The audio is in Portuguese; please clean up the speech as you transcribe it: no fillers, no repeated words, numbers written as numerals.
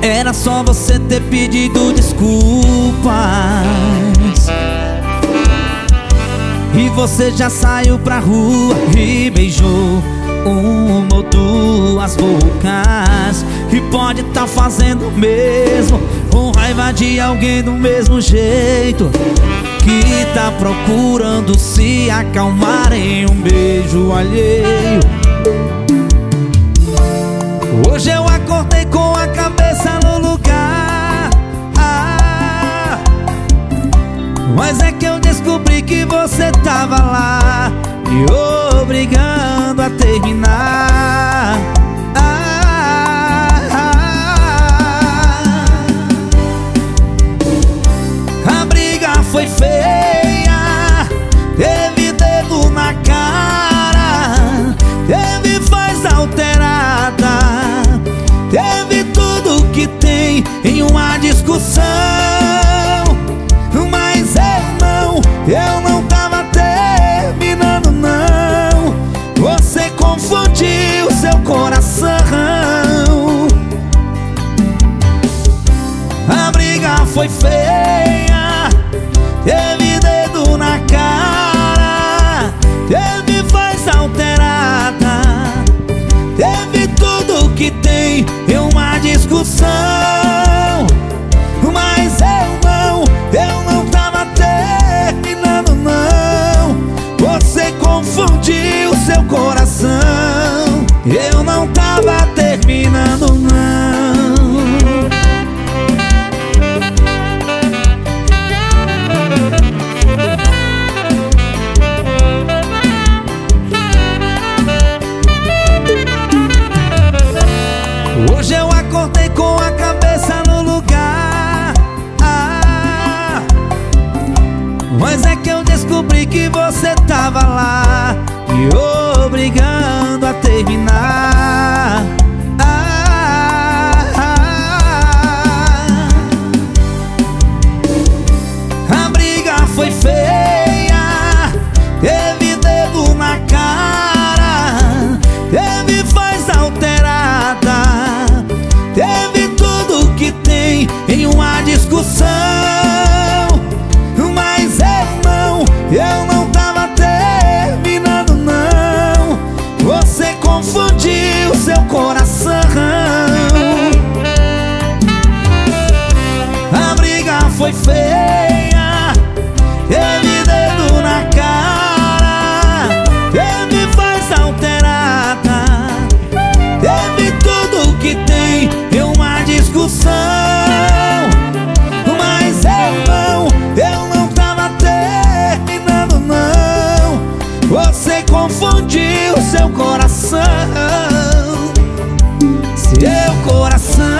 Era só você ter pedido desculpas e você já saiu pra rua e beijou uma ou duas bocas. E pode tá fazendo o mesmo, com raiva de alguém do mesmo jeito, que tá procurando se acalmar em um beijo alheio. Hoje eu acordei com a cabeça no lugar, mas é que eu descobri que você tava lá, me obrigando a terminar. A briga foi feia, teve dedo na cara, teve voz alterada, teve tudo que tem em uma discussão. Mas eu não tava terminando não. Você confundiu seu coração. A briga foi feia, teve dedo na cara, teve voz alterada, teve tudo que tem em uma discussão. Mas eu não tava terminando não. Você confundiu seu coração. Eu não tava terminando não. Hoje eu acordei com a cabeça no lugar, mas é que eu descobri que você tava lá, me obrigando a terminar. A briga foi feia, teve dedo na cara, teve voz alterada, teve tudo que tem em uma discussão. Mas eu não tava terminando não. Você confundiu seu coração. A briga foi feia, teve dedo na cara, teve voz alterada, teve tudo que tem em uma discussão. Mas eu não tava terminando não. Você confundiu seu coração. Seu coração.